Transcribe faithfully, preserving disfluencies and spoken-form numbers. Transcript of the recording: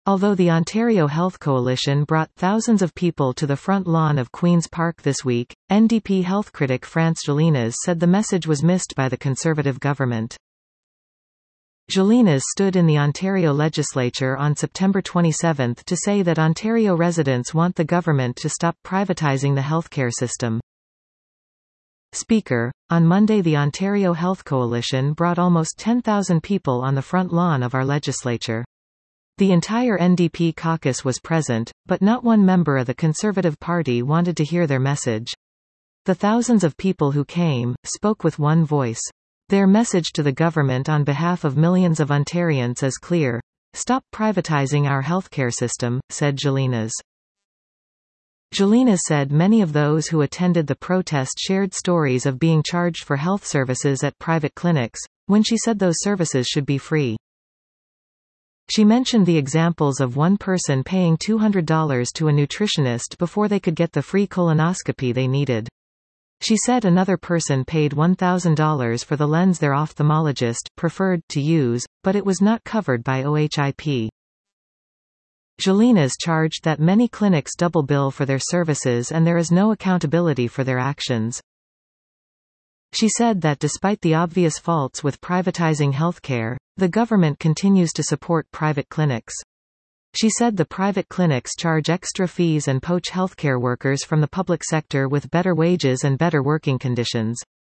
Although the Ontario Health Coalition brought thousands of people to the front lawn of Queen's Park this week, N D P health critic France Gélinas said the message was missed by the Conservative government. Gélinas stood in the Ontario legislature on September twenty-seventh to say that Ontario residents want the government to stop privatizing the healthcare system. Speaker, on Monday the Ontario Health Coalition brought almost ten thousand people on the front lawn of our legislature. The entire N D P caucus was present, but not one member of the Conservative Party wanted to hear their message. The thousands of people who came, spoke with one voice. Their message to the government on behalf of millions of Ontarians is clear. Stop privatizing our healthcare system, said Gélinas. Gélinas said many of those who attended the protest shared stories of being charged for health services at private clinics, when she said those services should be free. She mentioned the examples of one person paying two hundred dollars to a nutritionist before they could get the free colonoscopy they needed. She said another person paid one thousand dollars for the lens their ophthalmologist preferred to use, but it was not covered by O H I P. Gélinas charged that many clinics double bill for their services and there is no accountability for their actions. She said that despite the obvious faults with privatizing healthcare, the government continues to support private clinics. She said the private clinics charge extra fees and poach healthcare workers from the public sector with better wages and better working conditions.